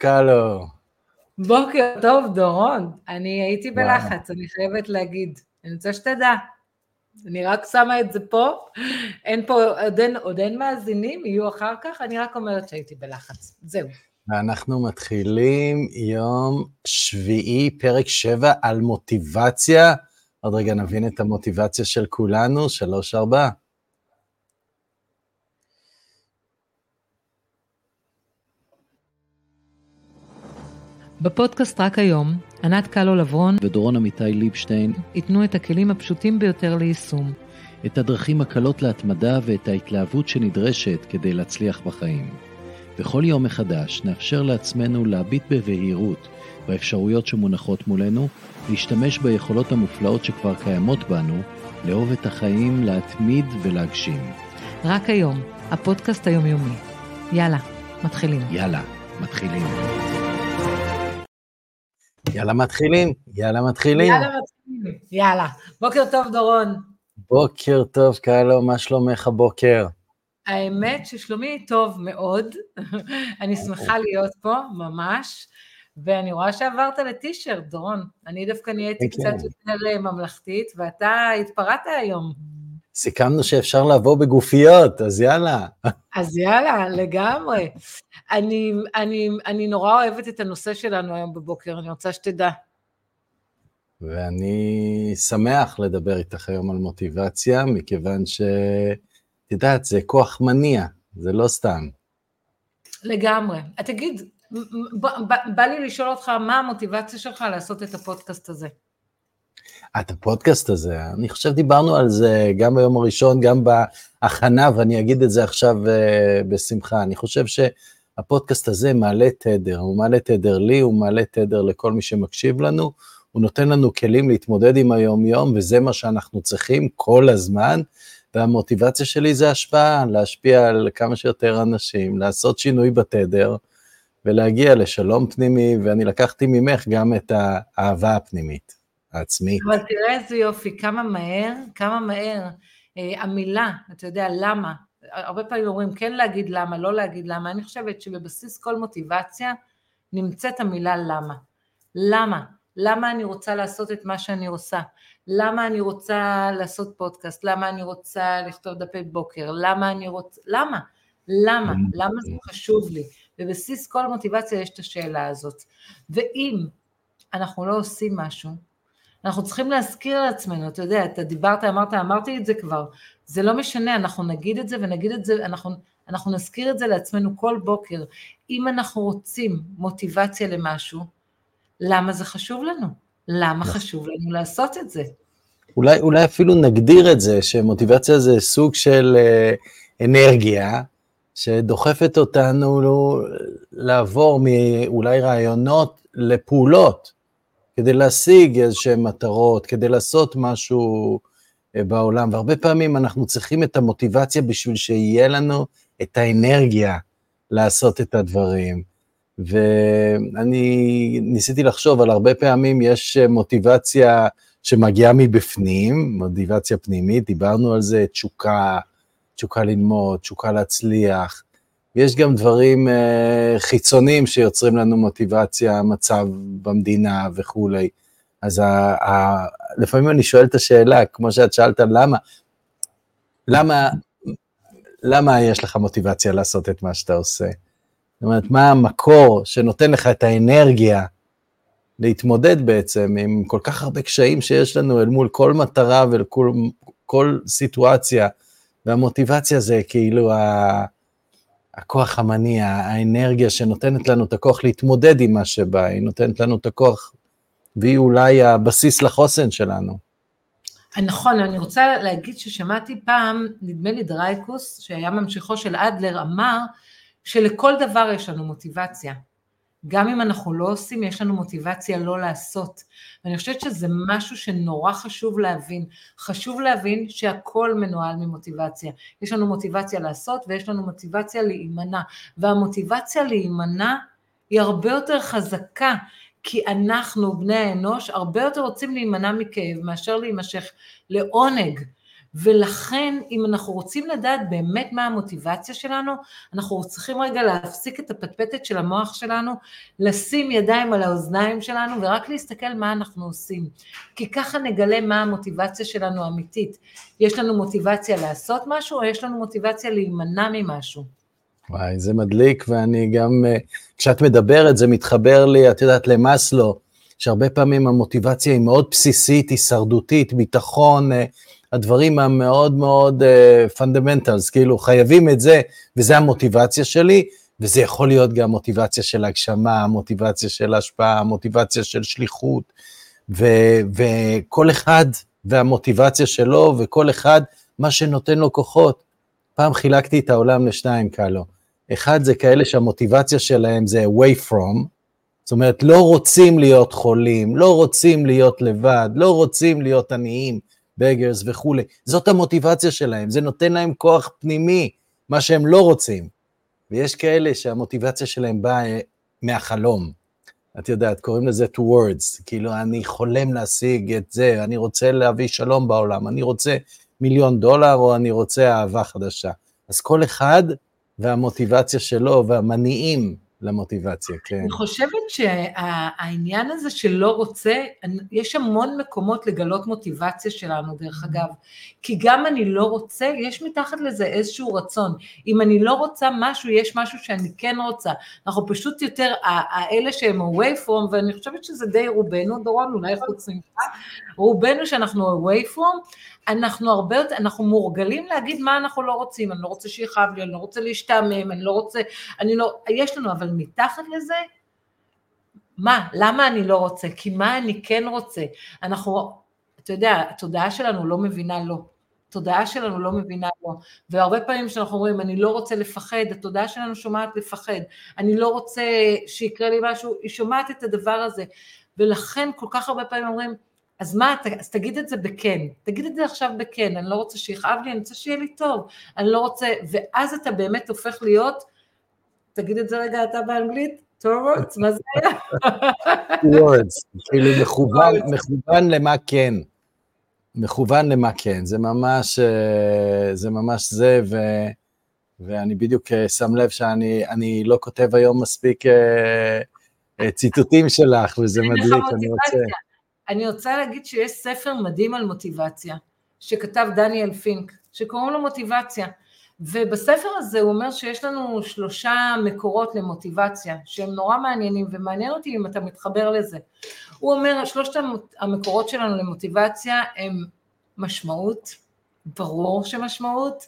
קלו. בוקר טוב, דורון. אני הייתי בלחץ, אני חייבת להגיד. אני רוצה שתדע. אני רק שמה את זה פה. אין פה, עוד אין מאזינים, יהיו אחר כך, אני רק אומרת שהייתי בלחץ. זהו. ואנחנו מתחילים יום שביעי, פרק 7 על מוטיבציה. עוד רגע נבין את המוטיבציה של כולנו, 3-4. בפודקאסט רק היום, ענת קלו לברון ודורון אמיתי ליבשטיין ייתנו את הכלים הפשוטים ביותר ליישום. את הדרכים הקלות להתמדה ואת ההתלהבות שנדרשת כדי להצליח בחיים. בכל יום מחדש נאפשר לעצמנו להביט בבהירות באפשרויות שמונחות מולנו, להשתמש ביכולות המופלאות שכבר קיימות בנו, לאהוב את החיים, להתמיד ולהגשים. רק היום, הפודקאסט היומיומי. יאללה, מתחילים. יאללה, מתחילים. יאללה מתחילים, יאללה מתחילים. יאללה מתחילים, יאללה. בוקר טוב דורון. בוקר טוב קלו, מה שלומך בוקר? האמת ששלומי טוב מאוד, אני שמחה להיות פה ממש, ואני רואה שעברת לטישרט דורון, אני דווקא נהייתי קצת יותר ממלכתית, ואתה התפרעת היום. סיכמנו שאפשר לבוא בגופיות, אז יאללה. אז יאללה, לגמרי. אני נורא אוהבת את הנושא שלנו היום בבוקר, אני רוצה שתדע. ואני שמח לדבר איתך היום על מוטיבציה, מכיוון תדעת, זה כוח מניע, זה לא סתם. לגמרי. תגיד, בא לי לשאול אותך, מה המוטיבציה שלך לעשות את הפודקאסט הזה? את הפודקאסט הזה, אני חושב דיברנו על זה גם ביום הראשון, גם בהכנה, ואני אגיד את זה עכשיו בשמחה. אני חושב שהפודקאסט הזה מעלה תדר, הוא מעלה תדר לי, הוא מעלה תדר לכל מי שמקשיב לנו, הוא נותן לנו כלים להתמודד עם היום-יום, וזה מה שאנחנו צריכים כל הזמן, והמוטיבציה שלי זה השפעה, להשפיע על כמה שיותר אנשים, לעשות שינוי בתדר, ולהגיע לשלום פנימי, ואני לקחתי ממך גם את האהבה הפנימית, העצמית. אבל תראה איזה יופי, כמה מהר, המילה, אתה יודע, למה, הרבה פעמים אומרים כן להגיד למה, לא להגיד למה, אני חושבת שבבסיס כל מוטיבציה, נמצאת המילה למה. למה אני רוצה לעשות את מה שאני עושה? למה אני רוצה לעשות פודקאסט? למה אני רוצה לכתוב דפי בוקר? למה זה חשוב לי? בבסיס כל מוטיבציה יש את השאלה הזאת. ואם אנחנו לא עושים משהו, אנחנו צריכים להזכיר לעצמנו, אתה יודע, אתה דיברת, אמרתי את זה כבר, זה לא משנה, אנחנו נגיד את זה ונגיד את זה, אנחנו נזכיר את זה לעצמנו כל בוקר. אם אנחנו רוצים מוטיבציה למשהו, למה זה חשוב לנו? למה חשוב לנו לעשות את זה? אולי אפילו נגדיר את זה, שמוטיבציה זה סוג של אנרגיה, שדוחפת אותנו לעבור מאולי רעיונות לפעולות, כדי להשיג איזשהם מטרות, כדי לעשות משהו בעולם, והרבה פעמים אנחנו צריכים את המוטיבציה בשביל שיהיה לנו את האנרגיה לעשות את הדברים. ואני ניסיתי לחשוב על הרבה פעמים יש מוטיבציה שמגיעה מבפנים, מוטיבציה פנימית, דיברנו על זה, תשוקה ללמוד, תשוקה להצליח, ויש גם דברים חיצוניים שיוצרים לנו מוטיבציה, מצב במדינה וכו'. אז לפעמים אני שואל את השאלה, כמו שאת שאלת, למה יש לך מוטיבציה לעשות את מה שאתה עושה? זאת אומרת, מה המקור שנותן לך את האנרגיה להתמודד בעצם עם כל כך הרבה קשיים שיש לנו אל מול כל מטרה וכל סיטואציה, והמוטיבציה זה כאילו הכוח המניע, האנרגיה שנותנת לנו את הכוח להתמודד עם מה שבא, היא נותנת לנו את הכוח, והיא אולי הבסיס לחוסן שלנו. נכון, אני רוצה להגיד ששמעתי פעם, נדמה לי דרייקוס, שהיה ממשיכו של אדלר, אמר, שלכל דבר יש לנו מוטיבציה. גם אם אנחנו לא עושים, יש לנו מוטיבציה לא לעשות. ואני חושבת שזה משהו שנורא חשוב להבין. חשוב להבין שהכל מנוהל ממוטיבציה. יש לנו מוטיבציה לעשות, ויש לנו מוטיבציה להימנע. והמוטיבציה להימנע היא הרבה יותר חזקה, כי אנחנו, בני האנוש, הרבה יותר רוצים להימנע מכאב, מאשר להימשך לעונג. ולכן אם אנחנו רוצים לדעת באמת מה המוטיבציה שלנו, אנחנו צריכים רגע להפסיק את הפטפטת של המוח שלנו, לשים ידיים על האוזניים שלנו ורק להסתכל מה אנחנו עושים, כי ככה נגלה מה המוטיבציה שלנו האמיתית. יש לנו מוטיבציה לעשות משהו או יש לנו מוטיבציה להימנע ממשהו? וואי, זה מדליק, ואני גם, כשאת מדברת, זה מתחבר לי, את יודעת, למסלו, שהרבה פעמים המוטיבציה היא מאוד בסיסית, הישרדותית, ביטחון, הדברים המאוד מאוד fundamentals, כאילו חייבים את זה, וזה המוטיבציה שלי, וזה יכול להיות גם מוטיבציה של הגשמה, מוטיבציה של השפעה, מוטיבציה של שליחות, וכל אחד והמוטיבציה שלו, וכל אחד מה שנותן לו כוחות. פעם חילקתי את העולם לשניים כאלו. אחד זה כאלה שהמוטיבציה שלהם זה away from, זאת אומרת לא רוצים להיות חולים, לא רוצים להיות לבד, לא רוצים להיות עניים, בגרס וכו'. זאת המוטיבציה שלהם, זה נותן להם כוח פנימי, מה שהם לא רוצים. ויש כאלה שהמוטיבציה שלהם באה מהחלום. את יודעת, קוראים לזה towards, כאילו אני חולם להשיג את זה, אני רוצה להביא שלום בעולם, אני רוצה $1,000,000 או אני רוצה אהבה חדשה. אז כל אחד והמוטיבציה שלו והמניעים למוטיבציה, כן. אני חושבת שהעניין הזה שלא רוצה, יש המון מקומות לגלות מוטיבציה שלנו דרך אגב, כי גם אני לא רוצה, יש מתחת לזה איזשהו רצון, אם אני לא רוצה משהו, יש משהו שאני כן רוצה, אנחנו פשוט יותר, האלה שהם away from, ואני חושבת שזה די רובנו, דורון, אולי חוץ ממך, רובנו שאנחנו away from, אנחנו הרבה יותר, אנחנו מורגלים להגיד מה אנחנו לא רוצים, אני לא רוצה שיחב לי, אני לא רוצה להשתעמם, אני לא רוצה, יש לנו, אבל מתחת לזה, מה? למה אני לא רוצה? כי מה אני כן רוצה? אנחנו, אתה יודע, התודעה שלנו לא מבינה לא, התודעה שלנו לא מבינה לא, והרבה פעמים שאנחנו אומרים, אני לא רוצה לפחד, התודעה שלנו שומעת לפחד, אני לא רוצה שיקרה לי משהו, היא שומעת את הדבר הזה, ולכן כל כך הרבה פעמים אומרים, אז מה, אז תגיד את זה בכן, תגיד את זה עכשיו בכן, אני לא רוצה שיכאב לי, אני רוצה שיהיה לי טוב, אני לא רוצה, ואז אתה באמת הופך להיות, תגיד את זה רגע אתה באנגלית, towards, מה זה היה? towards, כאילו מכוון למה כן, מכוון למה כן, זה ממש זה, ואני בדיוק שם לב שאני לא כותב היום מספיק ציטוטים שלך, וזה מדליק, אני רוצה להגיד שיש ספר מדהים על מוטיבציה, שכתב דניאל פינק, שקוראים לו מוטיבציה, ובספר הזה הוא אומר שיש לנו 3 מקורות למוטיבציה, שהם נורא מעניינים, ומעניין אותי אם אתה מתחבר לזה. הוא אומר, 3 המקורות שלנו למוטיבציה הם משמעות, ברור שמשמעות,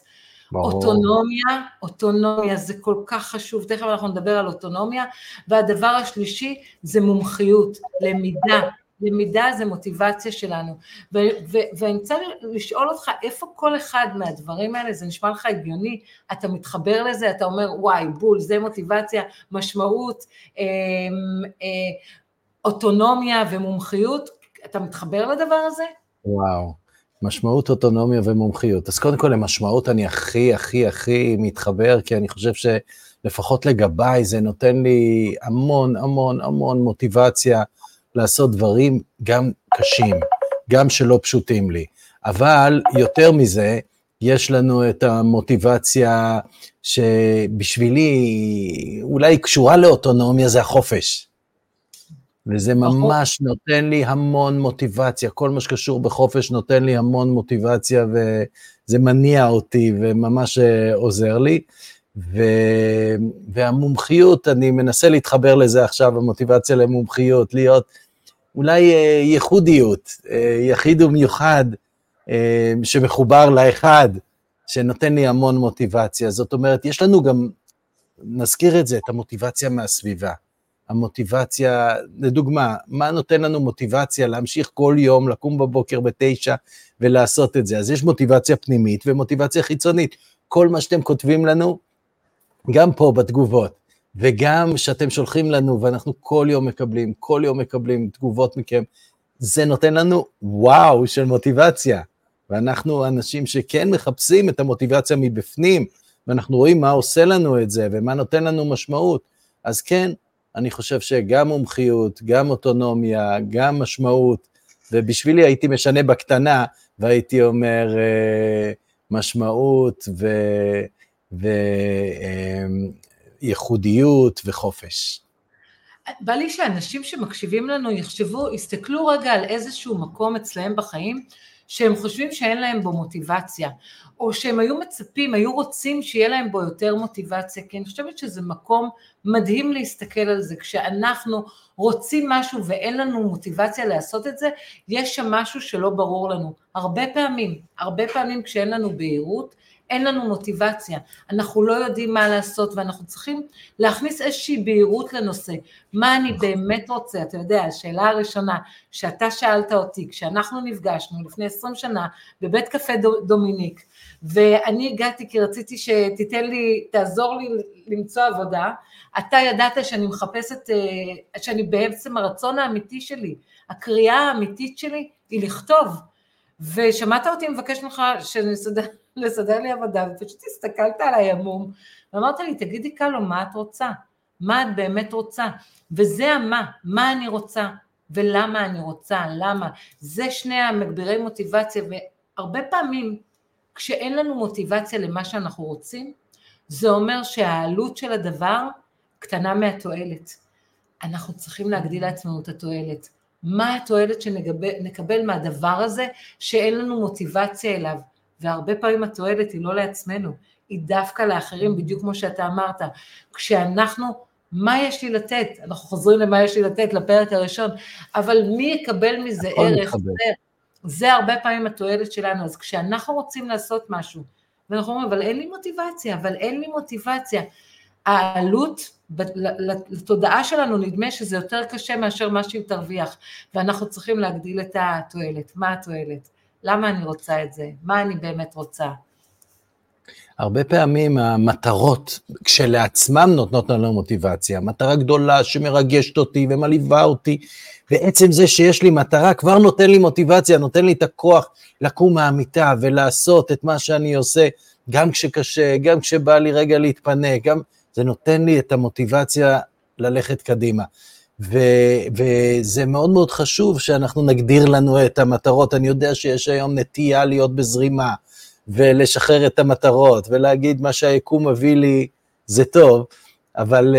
אוטונומיה זה כל כך חשוב, תכף אנחנו נדבר על אוטונומיה, והדבר השלישי זה מומחיות, למידה זה מוטיבציה שלנו, ואני רוצה לשאול אותך, איפה כל אחד מהדברים האלה, זה נשמע לך הגיוני, אתה מתחבר לזה, אתה אומר, וואי, בול, זה מוטיבציה, משמעות, אוטונומיה ומומחיות, אתה מתחבר לדבר הזה? וואו, משמעות, אוטונומיה ומומחיות, אז קודם כל למשמעות אני הכי מתחבר, כי אני חושב שלפחות לגביי, זה נותן לי המון מוטיבציה, לעשות דברים גם קשים, גם שלא פשוטים לי, אבל יותר מזה, יש לנו את המוטיבציה שבשבילי אולי קשורה לאוטונומיה, זה החופש, וזה ממש נותן לי המון מוטיבציה, כל מה שקשור בחופש נותן לי המון מוטיבציה, וזה מניע אותי וממש עוזר לי, והמומחיות, אני מנסה להתחבר לזה עכשיו, המוטיבציה למומחיות, להיות אולי ייחודיות, יחיד ומיוחד, שמחובר לאחד, שנותן לי המון מוטיבציה, זאת אומרת, יש לנו גם, נזכיר את זה, את המוטיבציה מהסביבה, המוטיבציה, לדוגמה, מה נותן לנו מוטיבציה להמשיך כל יום, לקום בבוקר 9 ולעשות את זה, אז יש מוטיבציה פנימית ומוטיבציה חיצונית, כל מה שאתם כותבים לנו, גם פה בתגובות, וגם שאתם שולחים לנו, ואנחנו כל יום מקבלים תגובות מכם, זה נותן לנו וואו של מוטיבציה, ואנחנו אנשים שכן מחפשים את המוטיבציה מבפנים, ואנחנו רואים מה עושה לנו את זה, ומה נותן לנו משמעות, אז כן, אני חושב שגם מומחיות, גם אוטונומיה, גם משמעות, ובשבילי הייתי משנה בקטנה, והייתי אומר משמעות וייחודיות וחופש. בא לי שאנשים שמקשיבים לנו יסתכלו רגע על איזשהו מקום אצלהם בחיים, שהם חושבים שאין להם בו מוטיבציה, או שהם היו רוצים שיהיה להם בו יותר מוטיבציה, כי אני חושבת שזה מקום מדהים להסתכל על זה, כשאנחנו רוצים משהו ואין לנו מוטיבציה לעשות את זה, יש שם משהו שלא ברור לנו. הרבה פעמים כשאין לנו בהירות, אין לנו מוטיבציה, אנחנו לא יודעים מה לעשות, ואנחנו צריכים להכניס איזושהי בהירות לנושא, מה אני באמת רוצה. אתה יודע, השאלה הראשונה שאתה שאלת אותי, כשאנחנו נפגשנו לפני 20 שנה, בבית קפה דומיניק, ואני הגעתי כי רציתי תעזור לי למצוא עבודה, אתה ידעת שאני מחפשת, שאני בעצם הרצון האמיתי שלי, הקריאה האמיתית שלי היא לכתוב, ושמעת אותי מבקש ממך לסדר לי עבודה, ופשוט הסתכלת על הימום, ואמרת לי, תגידי קלו, מה את רוצה? מה את באמת רוצה? וזה מה אני רוצה, ולמה אני רוצה, למה? זה שני המגבירי מוטיבציה, והרבה פעמים, כשאין לנו מוטיבציה למה שאנחנו רוצים, זה אומר שהעלות של הדבר קטנה מהתועלת. אנחנו צריכים להגדיל לעצמנו את התועלת. מה התועלת שנקבל מהדבר הזה, שאין לנו מוטיבציה אליו? והרבה פעמים התועלת היא לא לעצמנו, היא דווקא לאחרים, בדיוק כמו שאתה אמרת. כשאנחנו, מה יש לי לתת? אנחנו חוזרים למה יש לי לתת, לפרק הראשון, אבל מי יקבל מזה ערך? זה הרבה פעמים התועלת שלנו. אז כשאנחנו רוצים לעשות משהו, ואנחנו אומרים, אבל אין לי מוטיבציה, העלות לתודעה שלנו נדמה שזה יותר קשה מאשר מה שהיא תרוויח, ואנחנו צריכים להגדיל את התועלת. מה התועלת? למה אני רוצה את זה? מה אני באמת רוצה? הרבה פעמים המטרות כשלעצמם נותנות לנו מוטיבציה, מטרה גדולה שמרגשת אותי ומליבה אותי, ועצם זה שיש לי מטרה כבר נותן לי מוטיבציה, נותן לי את הכוח לקום מהמיטה ולעשות את מה שאני עושה, גם כשקשה, גם כשבא לי רגע להתפנק, גם זה נותן לי את המוטיבציה ללכת קדימה. וזה מאוד מאוד חשוב שאנחנו נגדיר לנו את המטרות. אני יודע שיש היום נטייה להיות בזרימה, ולשחרר את המטרות, ולהגיד מה שהיקום מביא לי זה טוב, אבל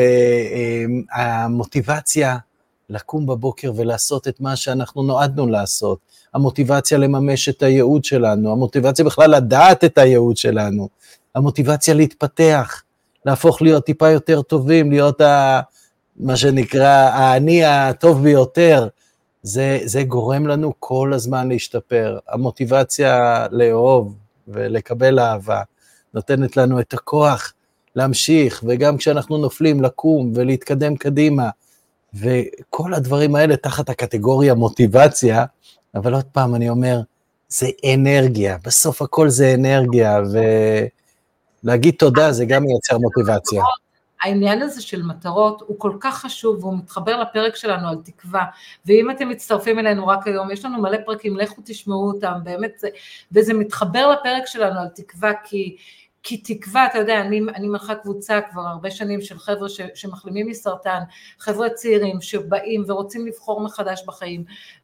המוטיבציה לקום בבוקר ולעשות את מה שאנחנו נועדנו לעשות, המוטיבציה לממש את הייעוד שלנו, המוטיבציה בכלל לדעת את הייעוד שלנו, המוטיבציה להתפתח, להפוך להיות טיפה יותר טובים, להיות מה שנקרא האני הטוב ביותר, זה גורם לנו כל הזמן להשתפר. המוטיבציה לאהוב ולקבל אהבה נותנת לנו את הכוח להמשיך, וגם כשאנחנו נופלים לקום ולהתקדם קדימה, וכל הדברים האלה תחת הקטגוריה מוטיבציה, אבל עוד פעם אני אומר, זה אנרגיה, בסוף הכל זה אנרגיה, ולהגיד תודה זה גם מייצר מוטיבציה. העניין הזה של מטרות הוא כל כך חשוב, והוא מתחבר לפרק שלנו על תקווה, ואם אתם מצטרפים אלינו רק היום, יש לנו מלא פרקים, לכו תשמעו אותם, באמת, וזה מתחבר לפרק שלנו על תקווה, כי תקווה, אתה יודע, אני מלכה קבוצה כבר הרבה שנים של חבר'ה שמחלימים מסרטן, חבר'ה צעירים שבאים ורוצים לבחור מחדש בחיים,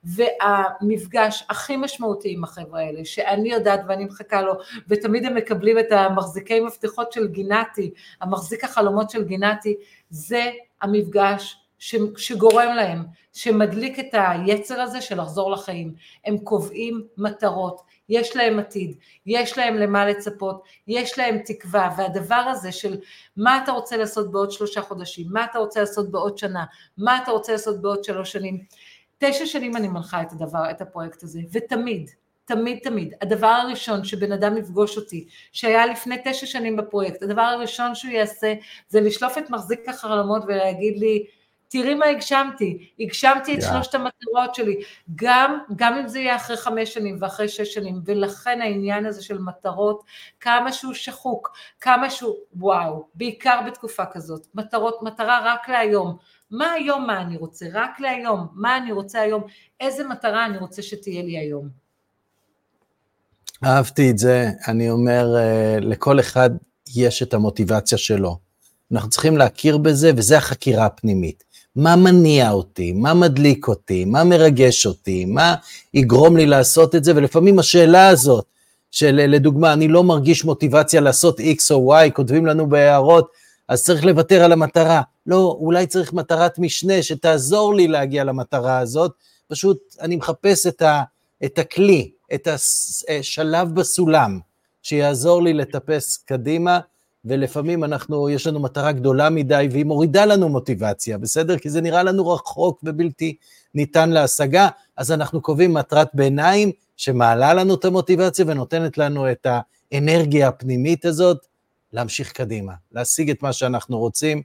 והמפגש הכי משמעותי עם החבר'ה האלה, שאני יודעת ואני מחכה לו, ותמיד הם מקבלים את המחזיקי מפתחות של גינתי, המחזיק החלומות של גינתי, זה המפגש שגורם להם, שמדליק את היצר הזה של לחזור לחיים. הם קובעים מטרות, יש להם עתיד, יש להם למה לצפות, יש להם תקווה, והדבר הזה של מה אתה רוצה לעשות בעוד 3 חודשים, מה אתה רוצה לעשות בעוד שנה, מה אתה רוצה לעשות בעוד 3 שנים, 9 שנים אני מנחה את הפרויקט הזה, ותמיד, תמיד, הדבר הראשון שבן אדם יפגוש אותי, שהיה לפני 9 שנים בפרויקט, הדבר הראשון שהוא יעשה, זה לשלוף את מחזיק החלומות ולהגיד לי, תראי מה הגשמתי את 3 המטרות שלי, גם אם זה יהיה אחרי 5 שנים ואחרי 6 שנים, ולכן העניין הזה של מטרות, כמה שהוא שחוק, כמה שהוא, וואו, בעיקר בתקופה כזאת, מטרה רק להיום, מה היום מה אני רוצה, רק להיום, מה אני רוצה היום, איזה מטרה אני רוצה שתהיה לי היום. אהבתי את זה, אני אומר, לכל אחד יש את המוטיבציה שלו, אנחנו צריכים להכיר בזה, וזה החקירה הפנימית. מה מניע אותי, מה מדליק אותי, מה מרגש אותי, מה יגרום לי לעשות את זה, ולפעמים השאלה הזאת, שלדוגמה, אני לא מרגיש מוטיבציה לעשות X או Y, כותבים לנו בהערות, אז צריך לוותר על המטרה. לא, אולי צריך מטרת משנה שתעזור לי להגיע למטרה הזאת, פשוט אני מחפש את הכלי, את השלב בסולם, שיעזור לי לטפס קדימה, ולפעמים יש לנו מטרה גדולה מדי, והיא מורידה לנו מוטיבציה, בסדר? כי זה נראה לנו רחוק ובלתי ניתן להשגה, אז אנחנו קובעים מטרת ביניים, שמעלה לנו את המוטיבציה, ונותנת לנו את האנרגיה הפנימית הזאת, להמשיך קדימה, להשיג את מה שאנחנו רוצים,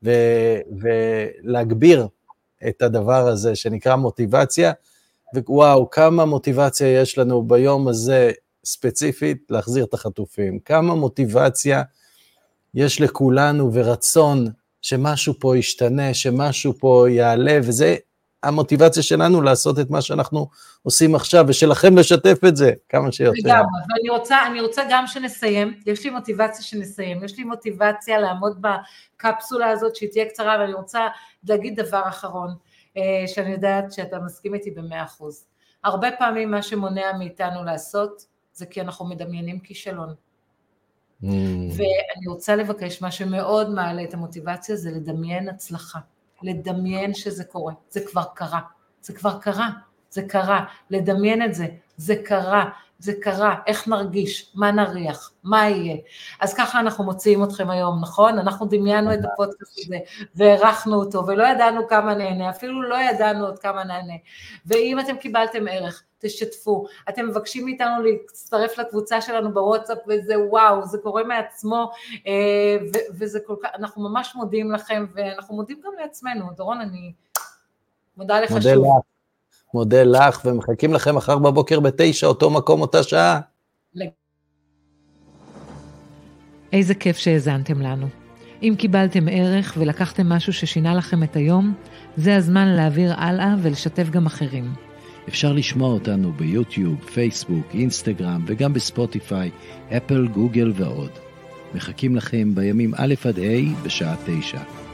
ולהגביר את הדבר הזה, שנקרא מוטיבציה, ווואו, כמה מוטיבציה יש לנו ביום הזה, ספציפית, להחזיר את החטופים, כמה מוטיבציה יש לכולנו, ורצון שמשהו פה ישתנה, שמשהו פה יעלה, וזה המוטיבציה שלנו לעשות את מה שאנחנו עושים עכשיו, ושלכם לשתף את זה, כמה שיותר. לגמרי, ואני רוצה גם שנסיים, יש לי מוטיבציה שנסיים, יש לי מוטיבציה לעמוד בקפסולה הזאת, שהיא תהיה קצרה, ואני רוצה להגיד דבר אחרון, שאני יודעת שאתה מסכים איתי ב100%. הרבה פעמים מה שמונע מאיתנו לעשות, זה כי אנחנו מדמיינים כישלון. ואני רוצה לבקש, מה שמאוד מעלה את המוטיבציה, זה לדמיין הצלחה. לדמיין שזה קורה, זה כבר קרה, זה כבר קרה, זה קרה, לדמיין את זה, זה קרה, זה קרה, איך נרגיש, מה נריח, מה יהיה. אז ככה אנחנו מוציאים אתכם היום, נכון? אנחנו דמיינו את הפודקאסט הזה, וערכנו אותו, ולא ידענו כמה נהנה, אפילו לא ידענו עוד כמה נהנה. ואם אתם קיבלתם ערך, תשתפו. אתם מבקשים מאיתנו להצטרף לקבוצה שלנו בוואטסאפ, וזה וואו, זה קורה מעצמו, וזה כל כך, אנחנו ממש מודים לכם, ואנחנו מודים גם לעצמנו. דורון, אני מודה לך שוב. מודה לך, ומחכים לכם מחר בבוקר ב9, אותו מקום, אותה שעה. איזה כיף שהזנתם לנו. אם קיבלתם ערך ולקחתם משהו ששינה לכם את היום, זה הזמן להעביר הלאה ולשתף גם אחרים. אפשר לשמוע אותנו ביוטיוב, פייסבוק, אינסטגרם וגם בספוטיפיי, אפל, גוגל ועוד. מחכים לכם בימים א' עד ה' בשעה 9.